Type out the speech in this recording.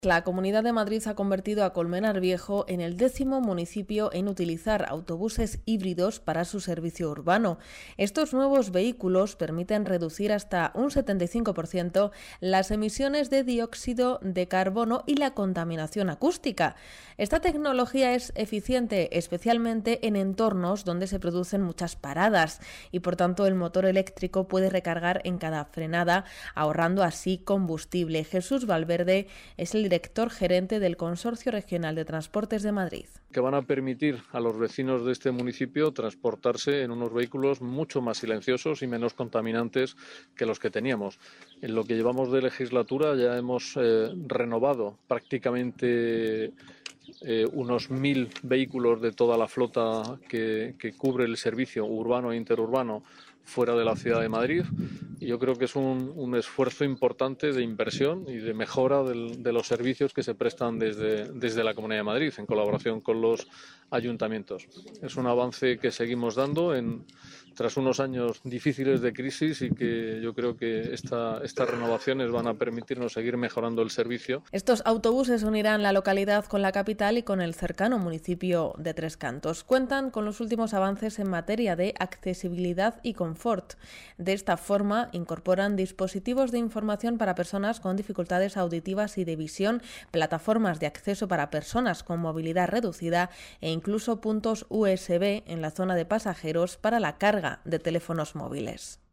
La Comunidad de Madrid ha convertido a Colmenar Viejo en el 10º municipio en utilizar autobuses híbridos para su servicio urbano. Estos nuevos vehículos permiten reducir hasta un 75% las emisiones de dióxido de carbono y la contaminación acústica. Esta tecnología es eficiente especialmente en entornos donde se producen muchas paradas y por tanto el motor eléctrico puede recargar en cada frenada, ahorrando así combustible. Jesús Valverde es el director gerente del Consorcio Regional de Transportes de Madrid. Que van a permitir a los vecinos de este municipio transportarse en unos vehículos mucho más silenciosos y menos contaminantes que los que teníamos. En lo que llevamos de legislatura ya hemos renovado prácticamente unos 1.000 vehículos de toda la flota que cubre el servicio urbano e interurbano fuera de la ciudad de Madrid. Y yo creo que es un esfuerzo importante de inversión y de mejora de los servicios que se prestan desde la Comunidad de Madrid en colaboración con los ayuntamientos. Es un avance que seguimos dando tras unos años difíciles de crisis y que yo creo que estas renovaciones van a permitirnos seguir mejorando el servicio. Estos autobuses unirán la localidad con la capital y con el cercano municipio de Tres Cantos. Cuentan con los últimos avances en materia de accesibilidad y confort. De esta forma, incorporan dispositivos de información para personas con dificultades auditivas y de visión, plataformas de acceso para personas con movilidad reducida e incluso puntos USB en la zona de pasajeros para la carga de teléfonos móviles.